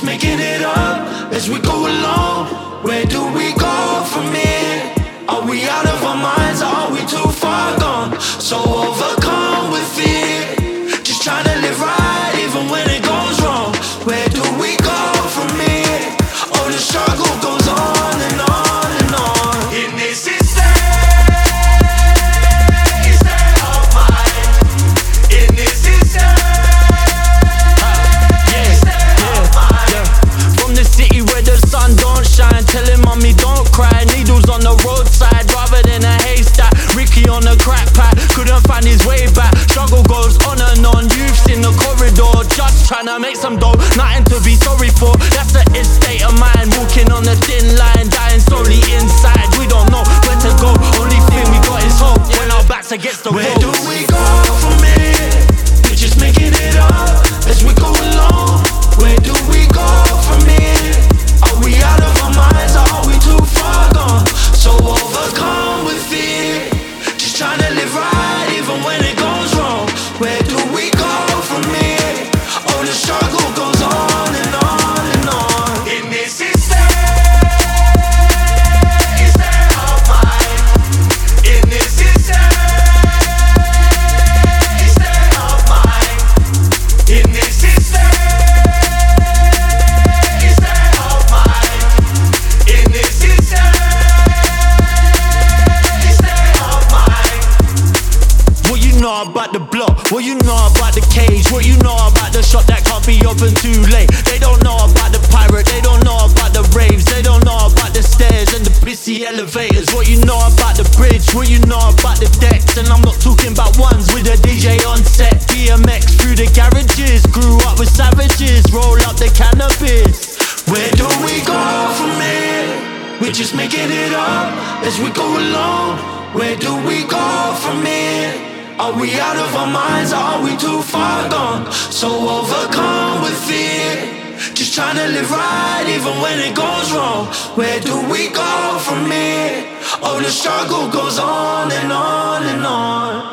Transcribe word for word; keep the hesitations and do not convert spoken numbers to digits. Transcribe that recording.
just making it up as we go along. Where do we go from here? Are we out of our minds? Are we too far gone? So overcome with fear, just trying to live right even when it goes wrong. Where do we go from here? Oh, the struggle goes on and on and on. In this insane state of mind, in this insane state of mind. From the city where the sun don't shine, telling mommy don't cry. Needles on the roadside rather than a haystack. Ricky on the crack pack, couldn't find his way back. Struggle goes on and on, youths in the corridor, just trying to make some dough. Nothing to be sorry for, that's the state of mind. Walking on the thin line, dying slowly inside. We don't know where to go, only thing we got is hope when our backs against the Where wall. do we go from here? We're just making it up as we go along. Where do we go from here? Are we out of our minds? Are we too far gone? So overcome with fear, just trying to live right even when it goes wrong. Where do we go from here? Oh, the struggle goes on and on and on. In this insane state of mind, in this insane state of mind, in this insane state of mind, in this insane state of mind. What you know about the block? What you know about the cage? What you know about the shot that can't be opened too late? They don't know about the pirate, they don't know about the raves, they don't know about the stairs and the pissy elevators. What you know about the bridge? What you know about the decks? And I'm not talking about ones with a D J on set. B M X through the garages, grew up with savages, roll up the cannabis. Where do we go from here? We're just making it up as we go along. Where do we go from here? Are we out of our minds? Are we too far gone? So overcome with fear, just trying to live right even when it goes wrong. Where do we go from here? Oh, the struggle goes on and on and on.